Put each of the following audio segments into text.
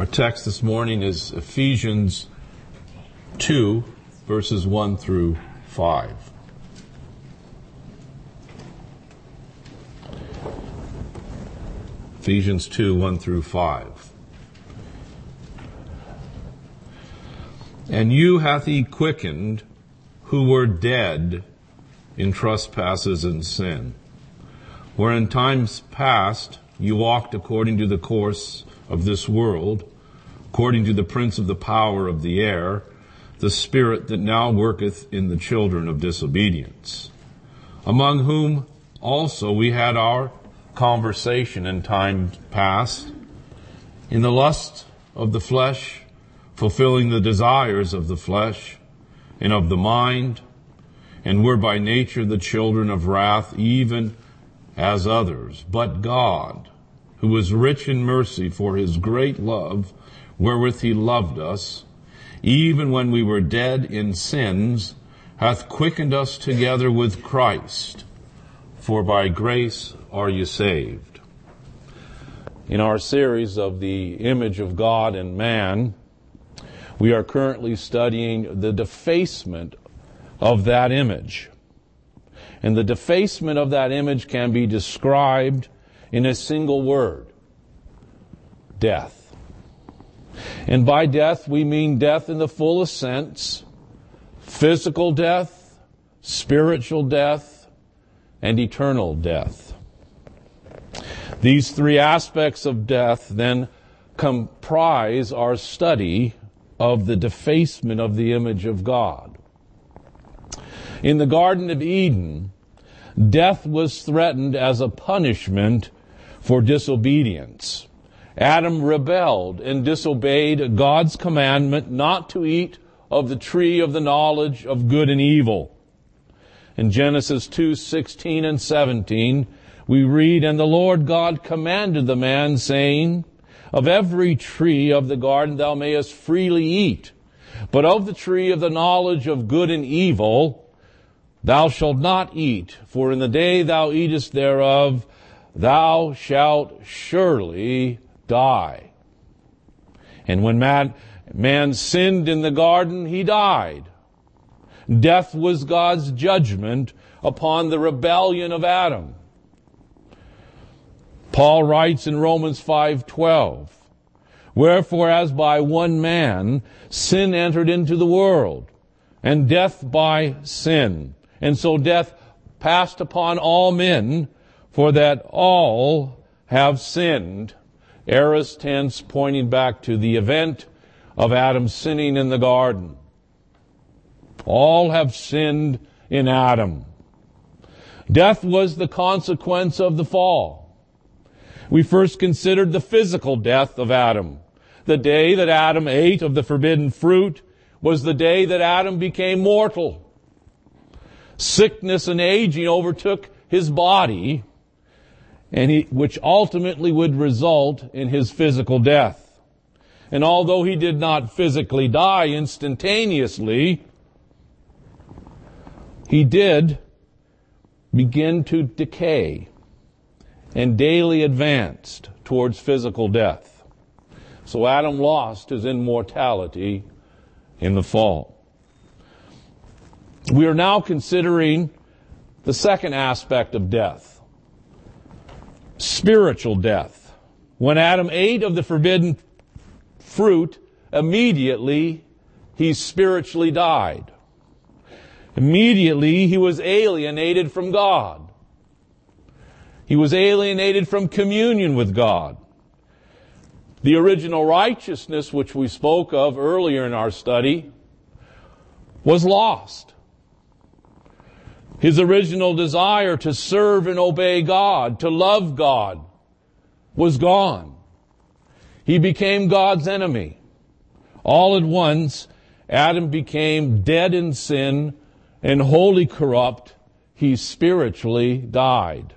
text this morning is Ephesians 2, verses 1 through 5. Ephesians 2, 1 through 5. And you hath he quickened, who were dead in trespasses and sin, where in times past you walked according to the course of this world, according to the prince of the power of the air, the spirit that now worketh in the children of disobedience, among whom also we had our conversation in times past, in the lust of the flesh, fulfilling the desires of the flesh and of the mind, and were by nature the children of wrath, even as others. But God, who is rich in mercy for his great love, wherewith he loved us, even when we were dead in sins, hath quickened us together with Christ. For by grace are you saved. In our series of the image of God in man, we are currently studying the defacement of that image. And the defacement of that image can be described in a single word: death. And by death we mean death in the fullest sense: physical death, spiritual death, and eternal death. These three aspects of death then comprise our study of the defacement of the image of God. In the Garden of Eden, death was threatened as a punishment for disobedience. Adam rebelled and disobeyed God's commandment not to eat of the tree of the knowledge of good and evil. In Genesis 2:16 and 17, we read, And the Lord God commanded the man, saying, Of every tree of the garden thou mayest freely eat, but of the tree of the knowledge of good and evil thou shalt not eat, for in the day thou eatest thereof thou shalt surely die. And when man sinned in the garden, he died. Death was God's judgment upon the rebellion of Adam. Paul writes in Romans 5:12, Wherefore as by one man sin entered into the world, and death by sin, and so death passed upon all men, for that all have sinned. Aorist tense pointing back to the event of Adam sinning in the garden. All have sinned in Adam. Death was the consequence of the fall. We first considered the physical death of Adam. The day that Adam ate of the forbidden fruit was the day that Adam became mortal. Sickness and aging overtook his body, which ultimately would result in his physical death. And although he did not physically die instantaneously, he did begin to decay and daily advanced towards physical death. So Adam lost his immortality in the fall. We are now considering the second aspect of death: spiritual death. When Adam ate of the forbidden fruit, immediately he spiritually died. Immediately he was alienated from God. He was alienated from communion with God. The original righteousness, which we spoke of earlier in our study, was lost. His original desire to serve and obey God, to love God, was gone. He became God's enemy. All at once, Adam became dead in sin and wholly corrupt. He spiritually died.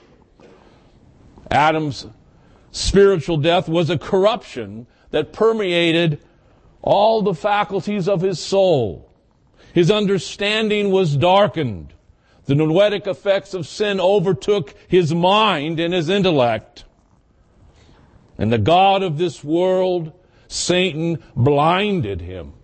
Adam's spiritual death was a corruption that permeated all the faculties of his soul. His understanding was darkened. The noetic effects of sin overtook his mind and his intellect. And the God of this world Satan blinded him.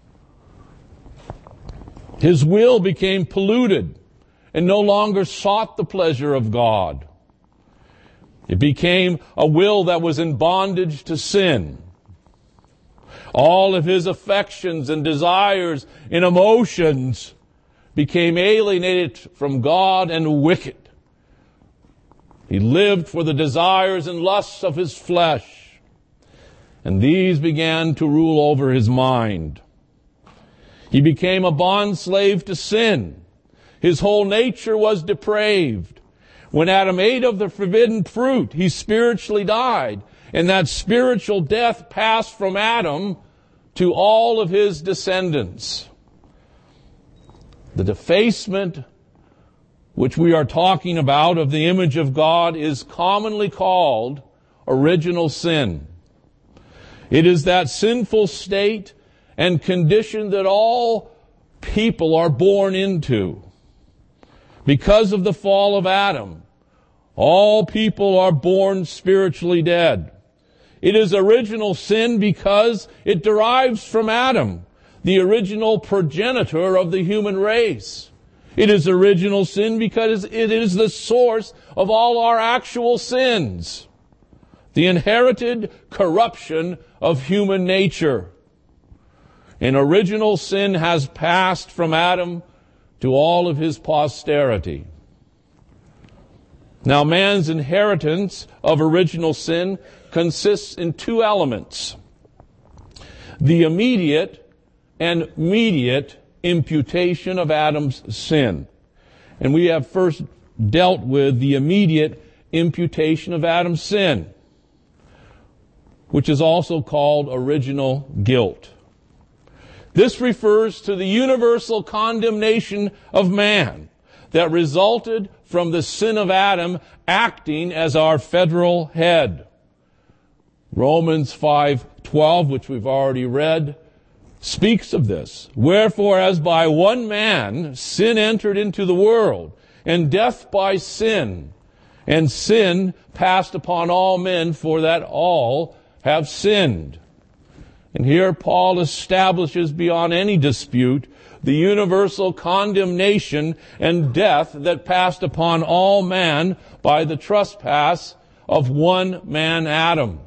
His will became polluted and no longer sought the pleasure of God. It became a will that was in bondage to sin. All of his affections and desires and emotions became alienated from God and wicked. He lived for the desires and lusts of his flesh, and these began to rule over his mind. He became a bondslave to sin. His whole nature was depraved. When Adam ate of the forbidden fruit, he spiritually died, and that spiritual death passed from Adam to all of his descendants. The defacement which we are talking about of the image of God is commonly called original sin. It is that sinful state and condition that all people are born into. Because of the fall of Adam, all people are born spiritually dead. It is original sin because it derives from Adam, the original progenitor of the human race. It is original sin because it is the source of all our actual sins, the inherited corruption of human nature. And original sin has passed from Adam to all of his posterity. Now, man's inheritance of original sin consists in two elements: the immediate and mediate imputation of Adam's sin. And we have first dealt with the immediate imputation of Adam's sin, which is also called original guilt. This refers to the universal condemnation of man that resulted from the sin of Adam acting as our federal head. Romans 5:12, which we've already read, speaks of this. Wherefore, as by one man sin entered into the world, and death by sin, and sin passed upon all men, for that all have sinned. And here Paul establishes beyond any dispute the universal condemnation and death that passed upon all man by the trespass of one man, Adam.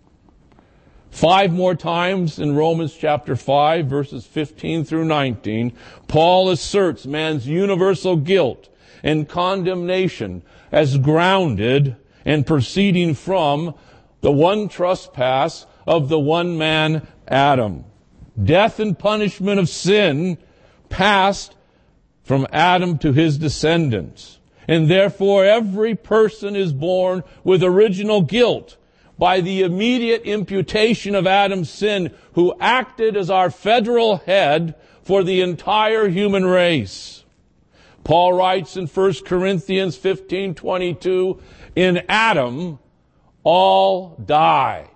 5 more times in Romans chapter 5, verses 15 through 19, Paul asserts man's universal guilt and condemnation as grounded and proceeding from the one trespass of the one man, Adam. Death and punishment of sin passed from Adam to his descendants. And therefore every person is born with original guilt by the immediate imputation of Adam's sin, who acted as our federal head for the entire human race. Paul writes in 1 Corinthians 15:22, in Adam all die.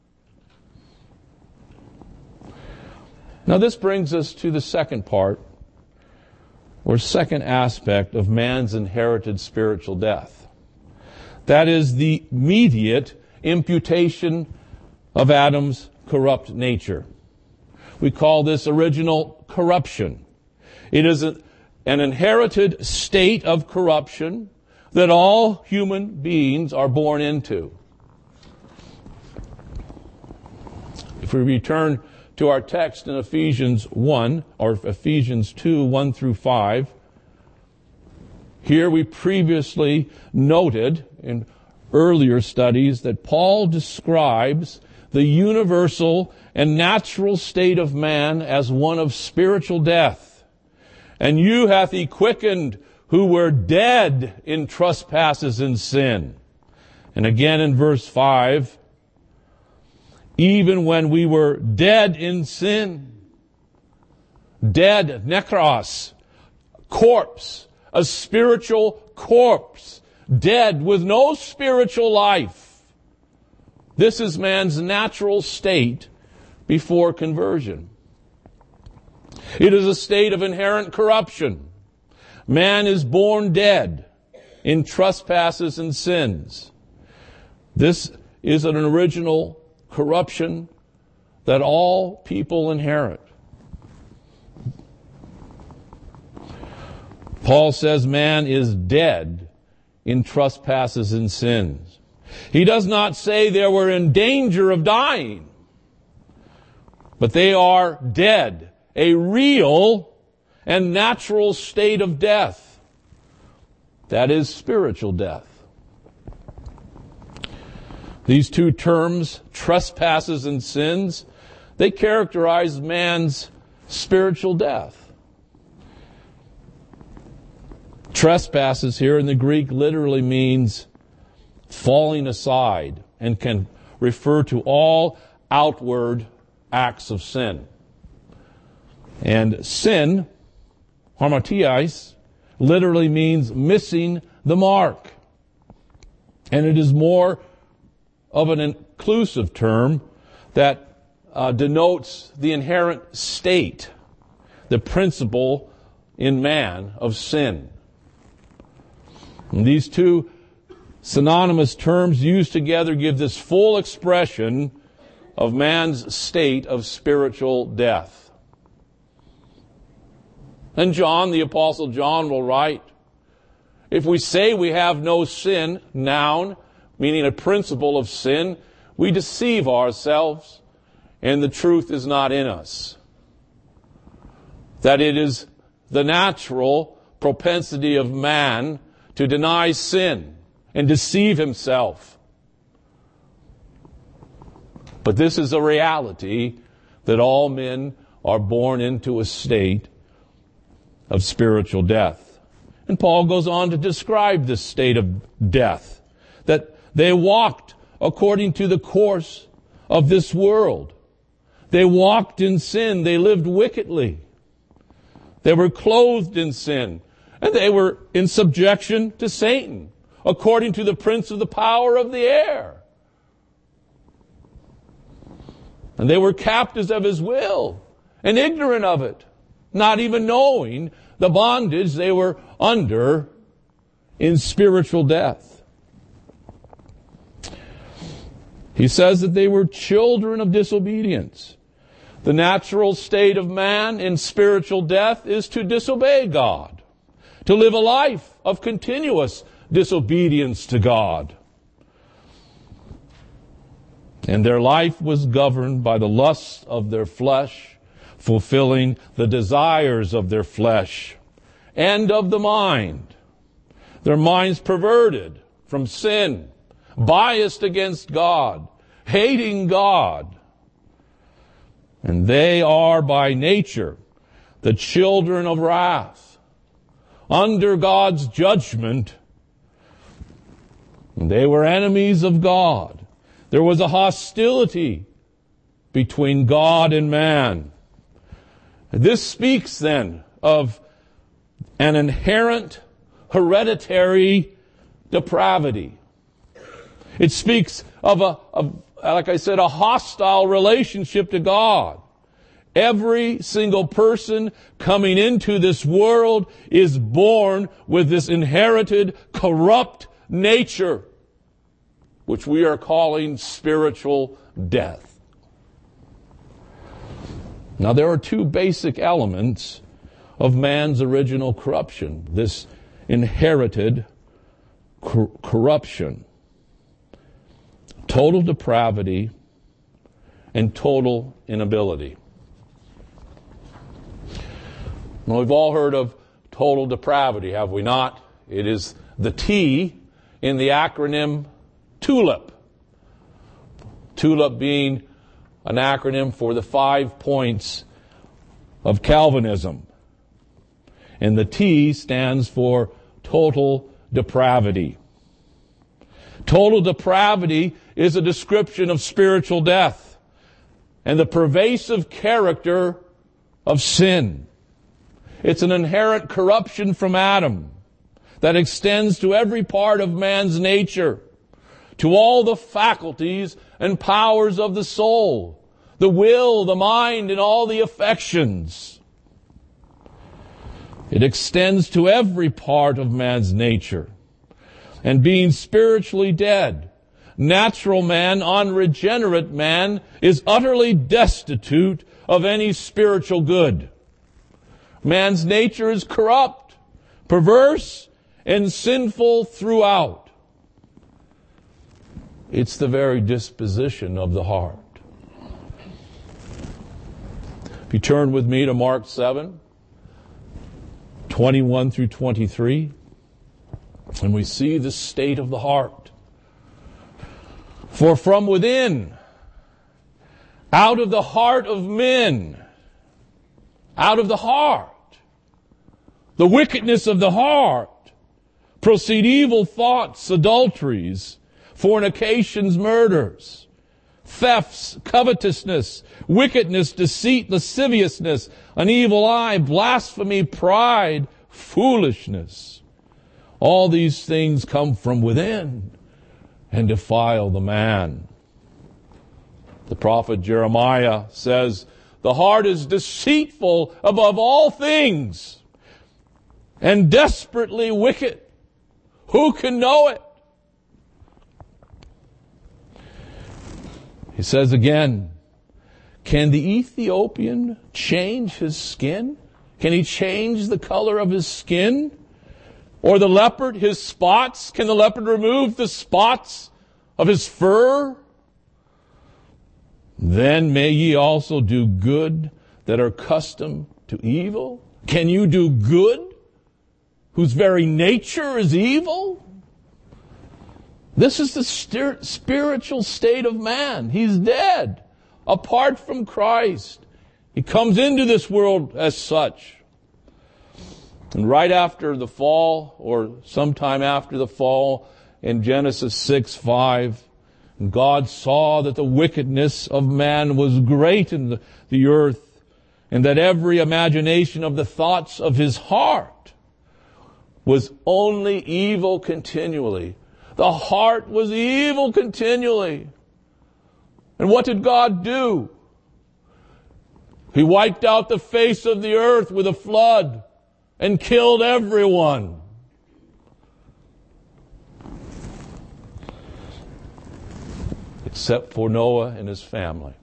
Now this brings us to the second part, or second aspect of man's inherited spiritual death. That is the immediate imputation of Adam's corrupt nature. We call this original corruption. It is an inherited state of corruption that all human beings are born into. If we return to our text in Ephesians 1, or Ephesians 2, 1 through 5, here we previously noted in earlier studies that Paul describes the universal and natural state of man as one of spiritual death. And you hath he quickened who were dead in trespasses and sin. And again in verse 5, even when we were dead in sin, dead, nekros, corpse, a spiritual corpse, dead with no spiritual life. This is man's natural state before conversion. It is a state of inherent corruption. Man is born dead in trespasses and sins. This is an original corruption that all people inherit. Paul says man is dead in trespasses and sins. He does not say they were in danger of dying, but they are dead, a real and natural state of death. That is spiritual death. These two terms, trespasses and sins, they characterize man's spiritual death. Trespasses here in the Greek literally means falling aside and can refer to all outward acts of sin. And sin, hamartias, literally means missing the mark. And it is more of an inclusive term that denotes the inherent state, the principle in man of sin. And these two synonymous terms used together give this full expression of man's state of spiritual death. And John, the Apostle John, will write, if we say we have no sin, noun, meaning a principle of sin, we deceive ourselves and the truth is not in us. That it is the natural propensity of man to deny sin and deceive himself. But this is a reality that all men are born into a state of spiritual death. And Paul goes on to describe this state of death, that they walked according to the course of this world. They walked in sin. They lived wickedly. They were clothed in sin. And they were in subjection to Satan, according to the prince of the power of the air. And they were captives of his will and ignorant of it, not even knowing the bondage they were under in spiritual death. He says that they were children of disobedience. The natural state of man in spiritual death is to disobey God, to live a life of continuous disobedience to God. And their life was governed by the lusts of their flesh, fulfilling the desires of their flesh and of the mind. Their minds perverted from sin, biased against God, hating God. And they are by nature the children of wrath, under God's judgment. And they were enemies of God. There was a hostility between God and man. This speaks then of an inherent hereditary depravity. It speaks of like I said, a hostile relationship to God. Every single person coming into this world is born with this inherited, corrupt nature, which we are calling spiritual death. Now, there are two basic elements of man's original corruption, this inherited corruption. Total depravity and total inability. Now, we've all heard of total depravity, have we not? It is the T in the acronym TULIP. TULIP being an acronym for the 5 points of Calvinism. And the T stands for total depravity. Total depravity is a description of spiritual death and the pervasive character of sin. It's an inherent corruption from Adam that extends to every part of man's nature, to all the faculties and powers of the soul, the will, the mind, and all the affections. It extends to every part of man's nature. And being spiritually dead, natural man, unregenerate man, is utterly destitute of any spiritual good. Man's nature is corrupt, perverse, and sinful throughout. It's the very disposition of the heart. If you turn with me to Mark 7, 21 through 23, and we see the state of the heart. For from within, out of the heart of men, out of the heart, the wickedness of the heart, proceed evil thoughts, adulteries, fornications, murders, thefts, covetousness, wickedness, deceit, lasciviousness, an evil eye, blasphemy, pride, foolishness. All these things come from within and defile the man. The prophet Jeremiah says, the heart is deceitful above all things and desperately wicked. Who can know it? He says again, can the Ethiopian change his skin? Can he change the color of his skin? Or the leopard his spots? Can the leopard remove the spots of his fur? Then may ye also do good that are accustomed to evil. Can you do good whose very nature is evil? This is the spiritual state of man. He's dead, apart from Christ. He comes into this world as such. And right after the fall, or sometime after the fall, in Genesis 6:5, God saw that the wickedness of man was great in the earth, and that every imagination of the thoughts of his heart was only evil continually. The heart was evil continually. And what did God do? He wiped out the face of the earth with a flood and killed everyone. Except for Noah and his family.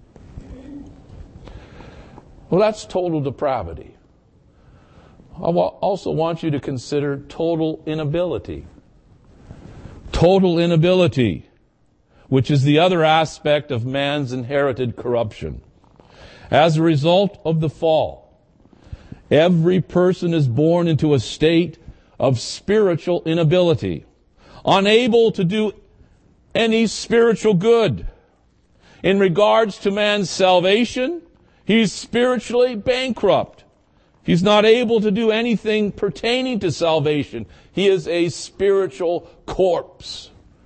Well, that's total depravity. I also want you to consider total inability. Total inability, which is the other aspect of man's inherited corruption. As a result of the fall, every person is born into a state of spiritual inability, unable to do any spiritual good. In regards to man's salvation, he's spiritually bankrupt. He's not able to do anything pertaining to salvation. He is a spiritual corpse.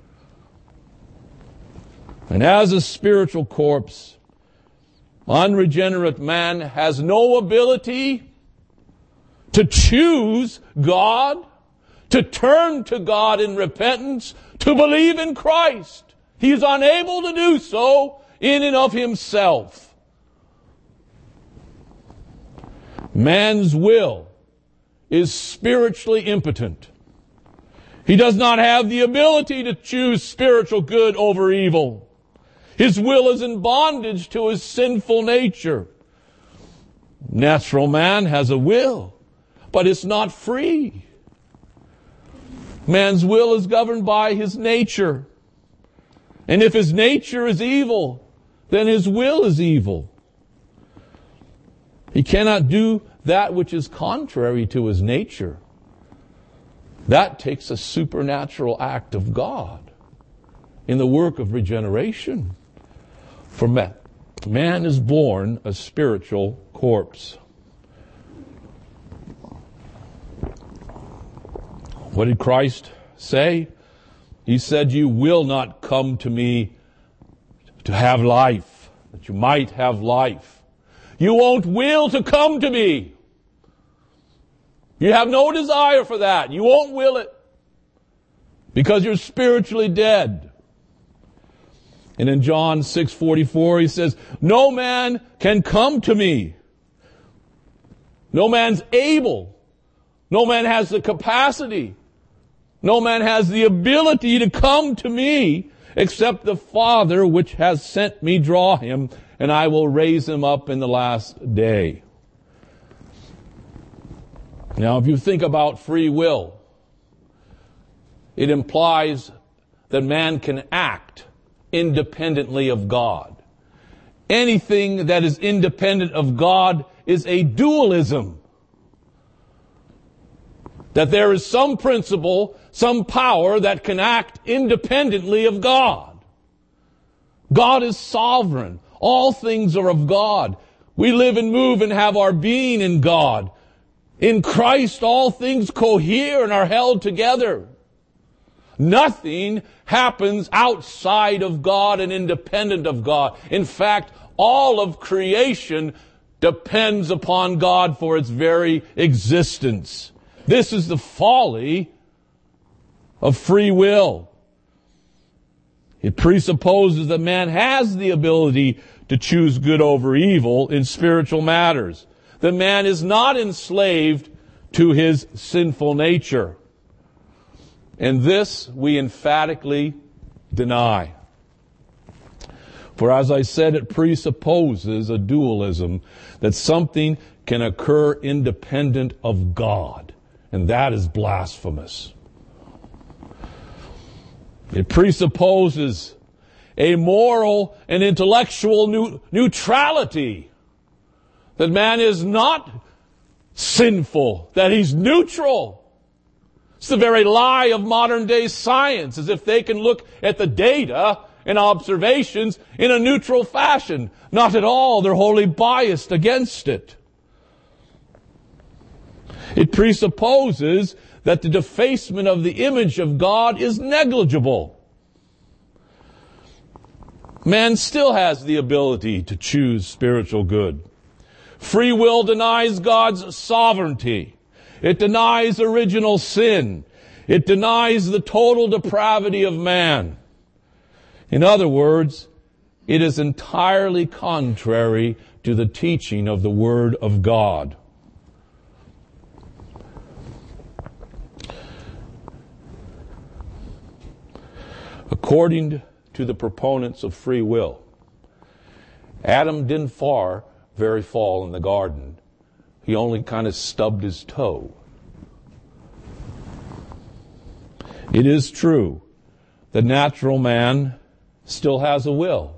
And as a spiritual corpse, unregenerate man has no ability to choose God, to turn to God in repentance, to believe in Christ. He is unable to do so in and of himself. Man's will is spiritually impotent. He does not have the ability to choose spiritual good over evil. His will is in bondage to his sinful nature. Natural man has a will, but it's not free. Man's will is governed by his nature. And if his nature is evil, then his will is evil. He cannot do that which is contrary to his nature. That takes a supernatural act of God in the work of regeneration. For man is born a spiritual corpse. What did Christ say? He said, you will not come to me to have life, that you might have life. You won't will to come to me. You have no desire for that. You won't will it because you're spiritually dead. And in John 6:44, he says, no man can come to me. No man's able. No man has the capacity. No man has the ability to come to me except the Father which has sent me draw him, and I will raise him up in the last day. Now, if you think about free will, it implies that man can act independently of God. Anything that is independent of God is a dualism. That there is some principle, some power that can act independently of God. God is sovereign. All things are of God. We live and move and have our being in God. In Christ, all things cohere and are held together. Nothing happens outside of God and independent of God. In fact, all of creation depends upon God for its very existence. This is the folly of free will. It presupposes that man has the ability to choose good over evil in spiritual matters. That man is not enslaved to his sinful nature. And this we emphatically deny. For as I said, it presupposes a dualism, that something can occur independent of God. And that is blasphemous. It presupposes a moral and intellectual neutrality. That man is not sinful, that he's neutral. It's the very lie of modern day science, as if they can look at the data and observations in a neutral fashion. Not at all. They're wholly biased against it. It presupposes that the defacement of the image of God is negligible. Man still has the ability to choose spiritual good. Free will denies God's sovereignty. It denies original sin. It denies the total depravity of man. In other words, it is entirely contrary to the teaching of the Word of God. According to the proponents of free will, Adam didn't very fall in the garden. He only kind of stubbed his toe. It is true the natural man still has a will.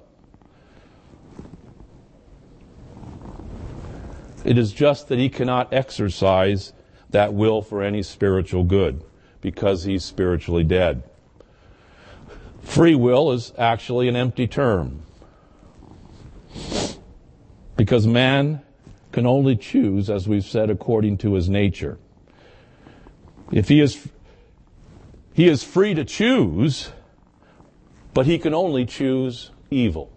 It is just that he cannot exercise that will for any spiritual good because he's spiritually dead. Free will is actually an empty term because man can only choose, as we've said, according to his nature. If he is free to choose, but he can only choose evil.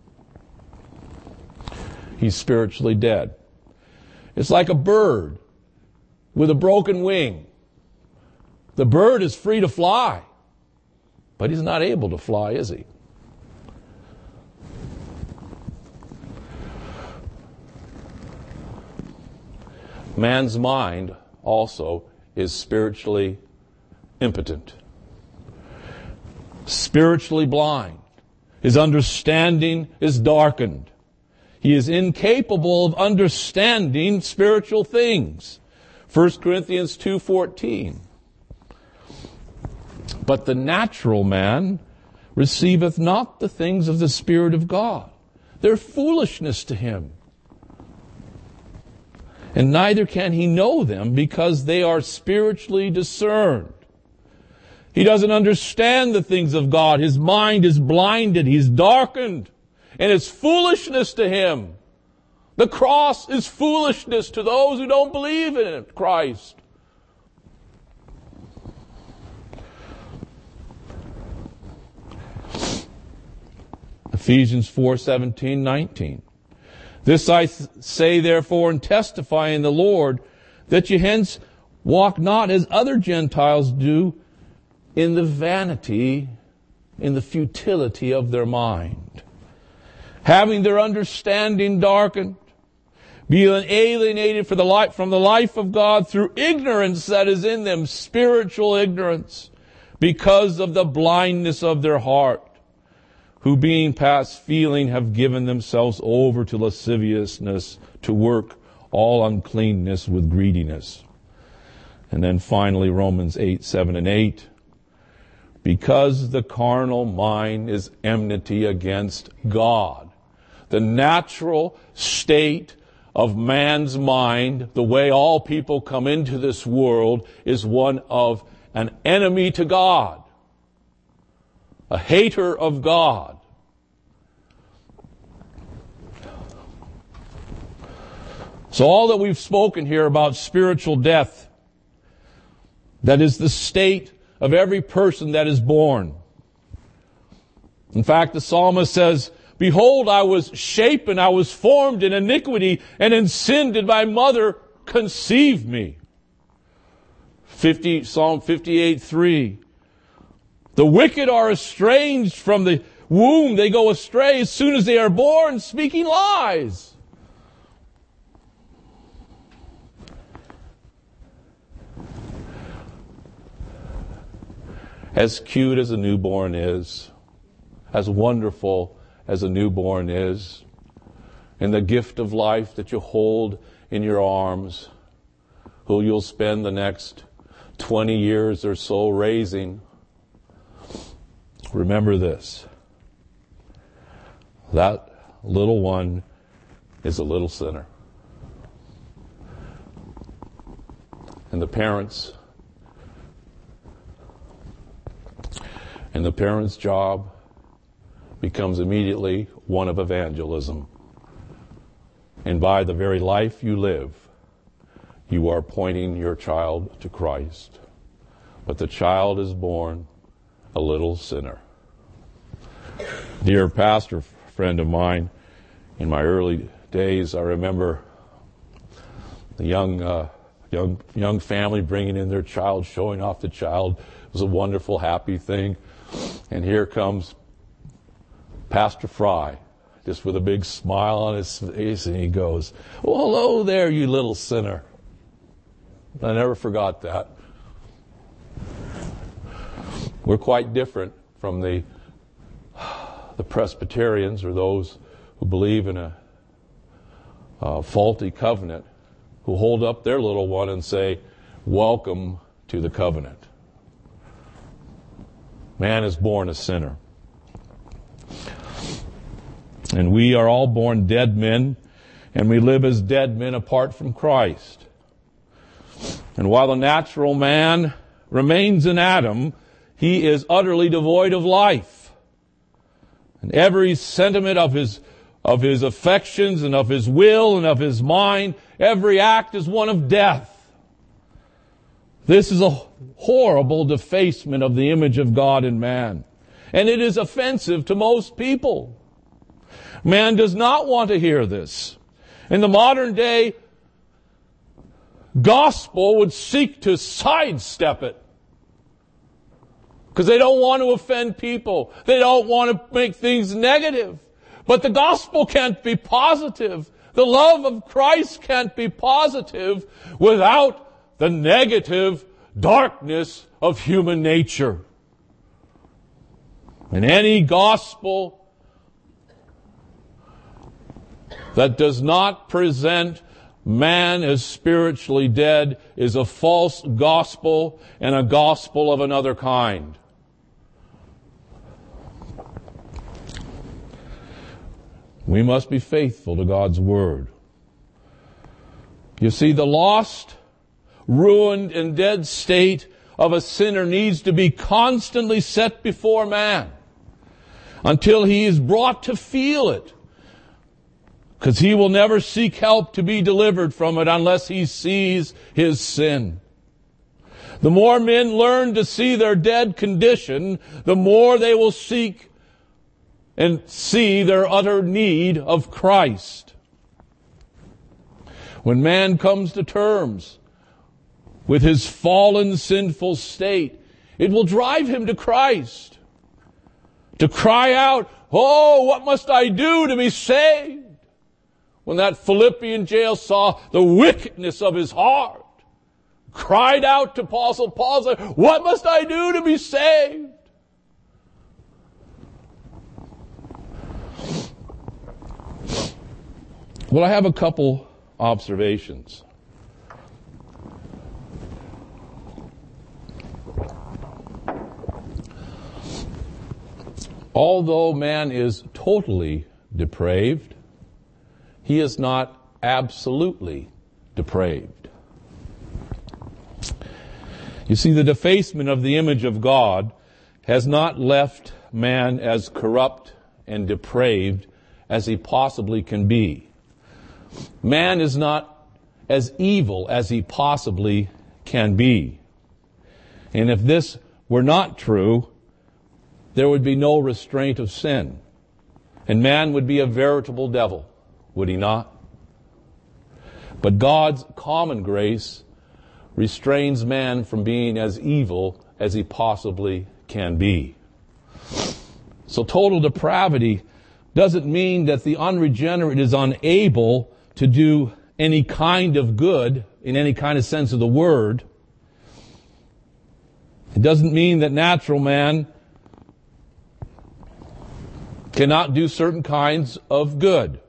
He's spiritually dead. It's like a bird with a broken wing. The bird is free to fly, but he's not able to fly, is he? Man's mind also is spiritually impotent, spiritually blind. His understanding is darkened. He is incapable of understanding spiritual things. 1 Corinthians 2:14. But the natural man receiveth not the things of the Spirit of God. They're foolishness to him. And neither can he know them because they are spiritually discerned. He doesn't understand the things of God. His mind is blinded. He's darkened. And it's foolishness to him. The cross is foolishness to those who don't believe in Christ. Ephesians 4:17-19. This I say therefore and testify in the Lord, that you hence walk not as other Gentiles do, in the vanity, in the futility of their mind, having their understanding darkened, being alienated from the life of God through ignorance that is in them, spiritual ignorance, because of the blindness of their heart, who being past feeling have given themselves over to lasciviousness, to work all uncleanness with greediness. And then finally, Romans 8, 7 and 8. Because the carnal mind is enmity against God. The natural state of man's mind, the way all people come into this world, is one of an enemy to God. A hater of God. So all that we've spoken here about spiritual death, that is the state of every person that is born. In fact, the psalmist says, "Behold, I was shapen, I was formed in iniquity, and in sin did my mother conceive me." Psalm 58:3. "The wicked are estranged from the womb. They go astray as soon as they are born, speaking lies." As cute as a newborn is, as wonderful as a newborn is, and the gift of life that you hold in your arms, who you'll spend the next 20 years or so raising, remember this. That little one is a little sinner. And the parents' job becomes immediately one of evangelism. And by the very life you live, you are pointing your child to Christ. But the child is born a little sinner. Dear pastor friend of mine, in my early days, I remember the young family bringing in their child, showing off the child. It was a wonderful, happy thing. And here comes Pastor Fry, just with a big smile on his face, and he goes, "Well, hello there, you little sinner." I never forgot that. We're quite different from the Presbyterians, or those who believe in a faulty covenant, who hold up their little one and say, "Welcome to the covenant." Man is born a sinner. And we are all born dead men, and we live as dead men apart from Christ. And while the natural man remains in Adam, he is utterly devoid of life. And every sentiment of his affections and of his will and of his mind, every act is one of death. This is a horrible defacement of the image of God in man. And it is offensive to most people. Man does not want to hear this. In the modern day, gospel would seek to sidestep it. Because they don't want to offend people. They don't want to make things negative. But the gospel can't be positive. The love of Christ can't be positive without the negative darkness of human nature. And any gospel that does not present man as spiritually dead is a false gospel, and a gospel of another kind. We must be faithful to God's word. You see, the lost, ruined, and dead state of a sinner needs to be constantly set before man until he is brought to feel it. Because he will never seek help to be delivered from it unless he sees his sin. The more men learn to see their dead condition, the more they will seek and see their utter need of Christ. When man comes to terms with his fallen, sinful state, it will drive him to Christ. To cry out, "Oh, what must I do to be saved?" When that Philippian jail saw the wickedness of his heart, cried out to Apostle Paul, said, "What must I do to be saved?" Well, I have a couple observations. Although man is totally depraved, he is not absolutely depraved. You see, the defacement of the image of God has not left man as corrupt and depraved as he possibly can be. Man is not as evil as he possibly can be. And if this were not true, there would be no restraint of sin. And man would be a veritable devil, would he not? But God's common grace restrains man from being as evil as he possibly can be. So total depravity doesn't mean that the unregenerate is unable to do any kind of good in any kind of sense of the word. It doesn't mean that natural man cannot do certain kinds of good.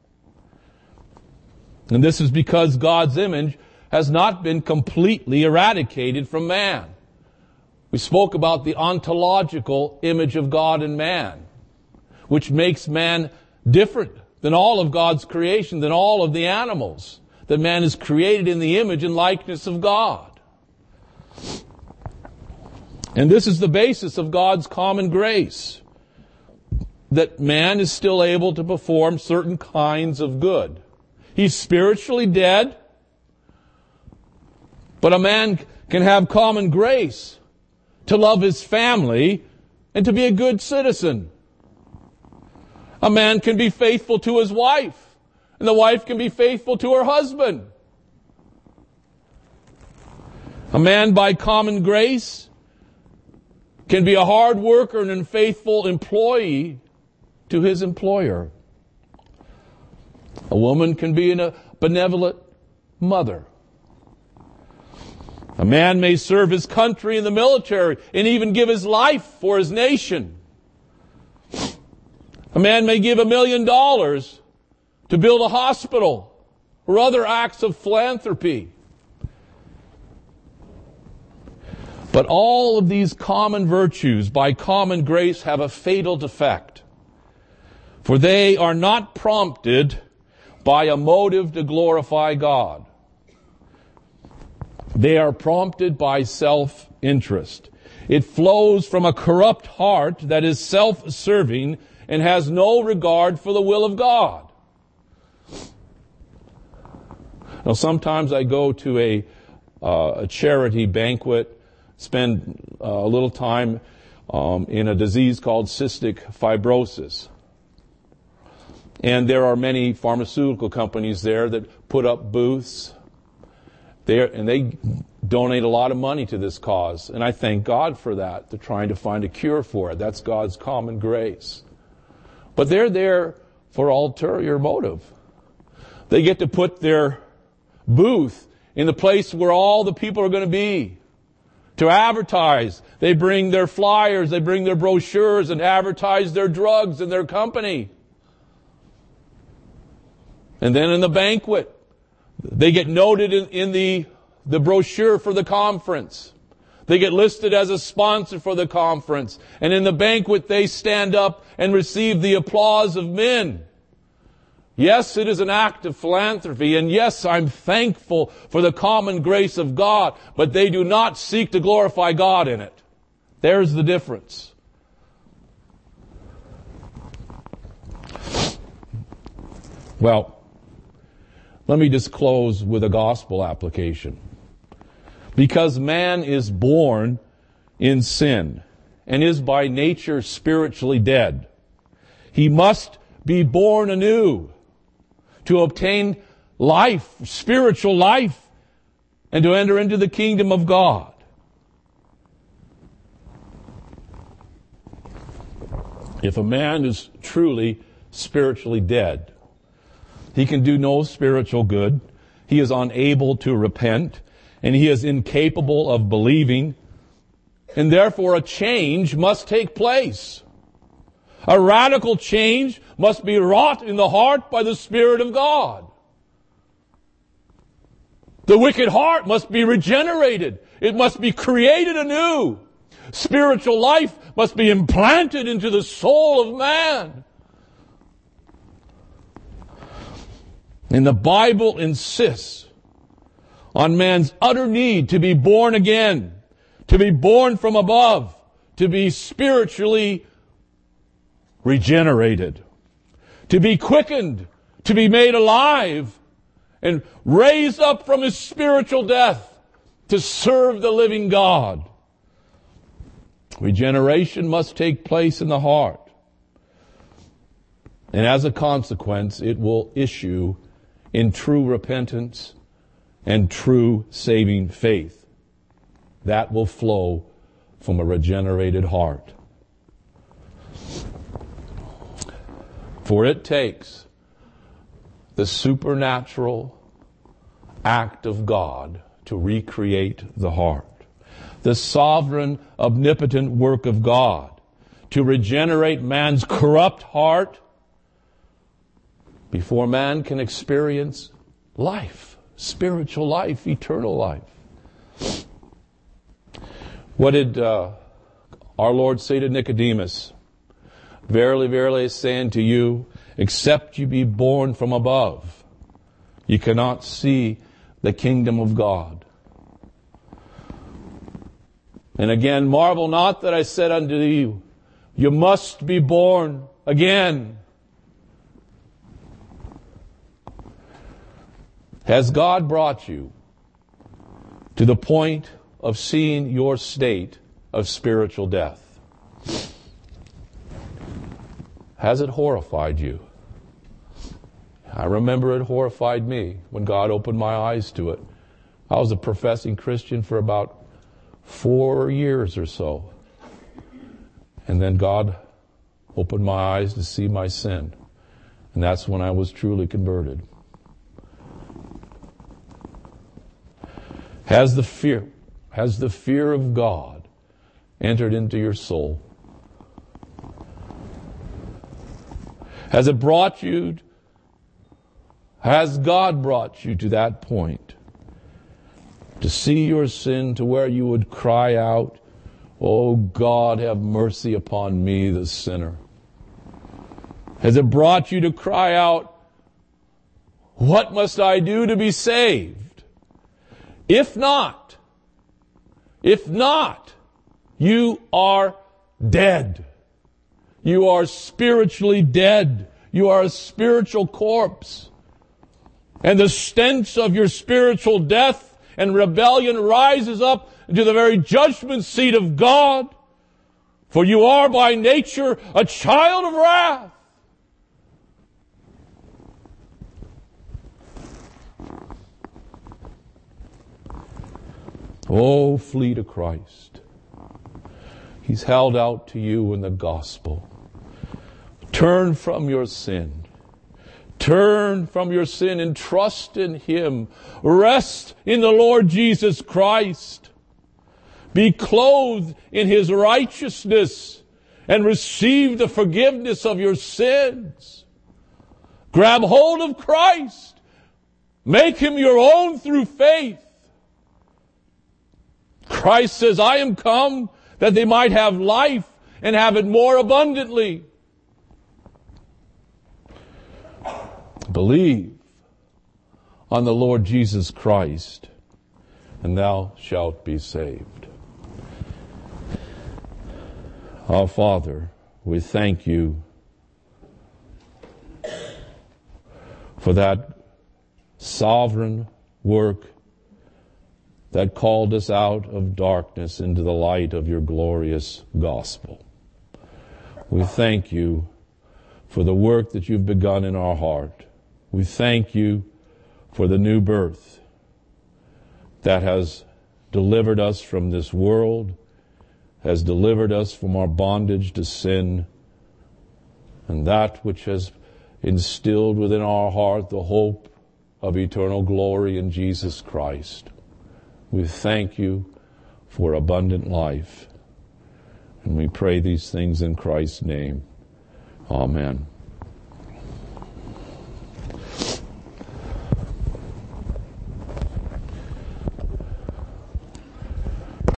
And this is because God's image has not been completely eradicated from man. We spoke about the ontological image of God in man, which makes man different than all of God's creation, than all of the animals. That man is created in the image and likeness of God. And this is the basis of God's common grace, that man is still able to perform certain kinds of good. He's spiritually dead, but a man can have common grace to love his family and to be a good citizen. A man can be faithful to his wife, and the wife can be faithful to her husband. A man, by common grace, can be a hard worker and a faithful employee to his employer. A woman can be a benevolent mother. A man may serve his country in the military and even give his life for his nation. A man may give $1 million to build a hospital or other acts of philanthropy. But all of these common virtues by common grace have a fatal defect, for they are not prompted by a motive to glorify God. They are prompted by self-interest. It flows from a corrupt heart that is self-serving and has no regard for the will of God. Now, sometimes I go to a charity banquet, spend a little time in a disease called cystic fibrosis. And there are many pharmaceutical companies there that put up booths. And they donate a lot of money to this cause. And I thank God for that. They're trying to find a cure for it. That's God's common grace. But they're there for ulterior motive. They get to put their booth in the place where all the people are going to be to advertise. They bring their flyers, they bring their brochures and advertise their drugs and their company. And then in the banquet, they get noted in the brochure for the conference. They get listed as a sponsor for the conference. And in the banquet, they stand up and receive the applause of men. Yes, it is an act of philanthropy. And yes, I'm thankful for the common grace of God. But they do not seek to glorify God in it. There's the difference. Well, let me just close with a gospel application. Because man is born in sin and is by nature spiritually dead, he must be born anew to obtain life, spiritual life, and to enter into the kingdom of God. If a man is truly spiritually dead, he can do no spiritual good. He is unable to repent, and he is incapable of believing, and therefore a change must take place. A radical change must be wrought in the heart by the Spirit of God. The wicked heart must be regenerated. It must be created anew. Spiritual life must be implanted into the soul of man. And the Bible insists on man's utter need to be born again, to be born from above, to be spiritually regenerated, to be quickened, to be made alive, and raised up from his spiritual death to serve the living God. Regeneration must take place in the heart. And as a consequence, it will issue in true repentance and true saving faith. That will flow from a regenerated heart. For it takes the supernatural act of God to recreate the heart. The sovereign, omnipotent work of God to regenerate man's corrupt heart before man can experience life, spiritual life, eternal life. What did our Lord say to Nicodemus? Verily, verily, I say unto you, except you be born from above, you cannot see the kingdom of God. And again, marvel not that I said unto you, you must be born again. Has God brought you to the point of seeing your state of spiritual death? Has it horrified you? I remember it horrified me when God opened my eyes to it. I was a professing Christian for about 4 years or so. And then God opened my eyes to see my sin. And that's when I was truly converted. Has the fear of God entered into your soul? Has God brought you to that point? To see your sin to where you would cry out, "Oh God, have mercy upon me, the sinner." Has it brought you to cry out, "What must I do to be saved?" If not, you are dead. You are spiritually dead. You are a spiritual corpse. And the stench of your spiritual death and rebellion rises up to the very judgment seat of God. For you are by nature a child of wrath. Oh, flee to Christ. He's held out to you in the gospel. Turn from your sin. Turn from your sin and trust in Him. Rest in the Lord Jesus Christ. Be clothed in His righteousness and receive the forgiveness of your sins. Grab hold of Christ. Make Him your own through faith. Christ says, "I am come that they might have life and have it more abundantly." Believe on the Lord Jesus Christ, and thou shalt be saved. Our Father, we thank you for that sovereign work that called us out of darkness into the light of your glorious gospel. We thank you for the work that you've begun in our heart. We thank you for the new birth that has delivered us from this world, has delivered us from our bondage to sin, and that which has instilled within our heart the hope of eternal glory in Jesus Christ. We thank you for abundant life, and we pray these things in Christ's name. Amen.